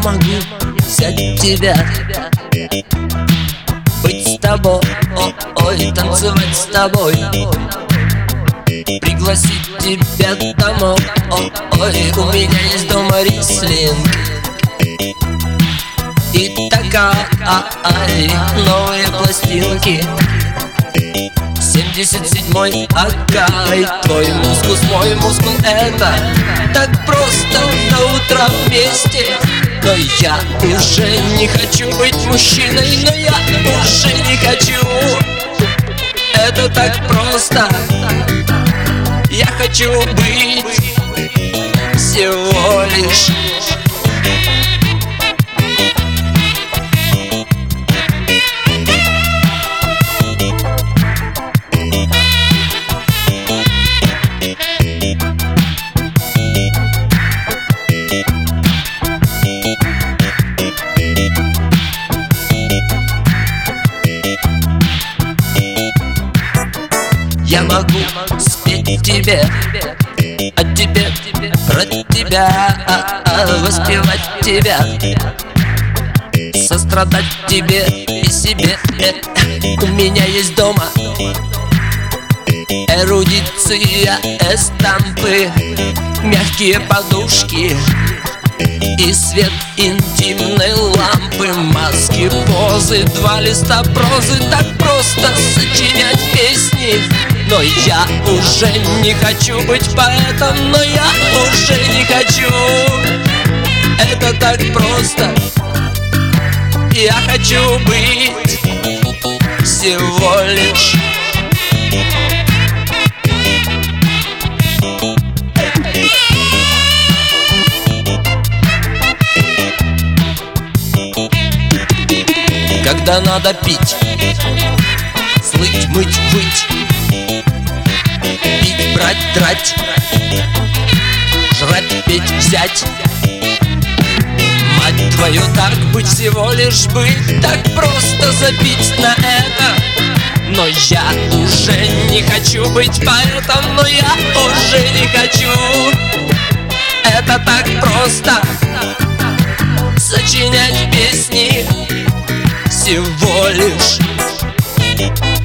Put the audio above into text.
могу взять тебя, быть с тобой, ой, танцевать с тобой, пригласить тебя домой, ой, у меня есть дома рислинг. И такая новые пластинки, 77-й Аккай. Твой мускус, мой мускул, это так просто до утра вместе. Но я уже не хочу быть мужчиной, но я уже не хочу. Это так просто. Я хочу быть всего лишь я могу спеть тебе, о тебе, про тебя, воспевать тебя, сострадать тебе и себе. У меня есть дома эрудиция, эстампы, мягкие подушки и свет интимной лампы, маски, позы, 2 листа прозы. Так просто сочинять песни. Но я уже не хочу быть поэтом, но я уже не хочу. Это так просто. Я хочу быть всего лишь когда надо пить, слыть, мыть, выть, пить, брать, драть, жрать, петь, взять. Мать твою, так быть, всего лишь быть, так просто забить на это. Но я уже не хочу быть поэтом, но я уже не хочу. Это так просто сочинять песни всего лишь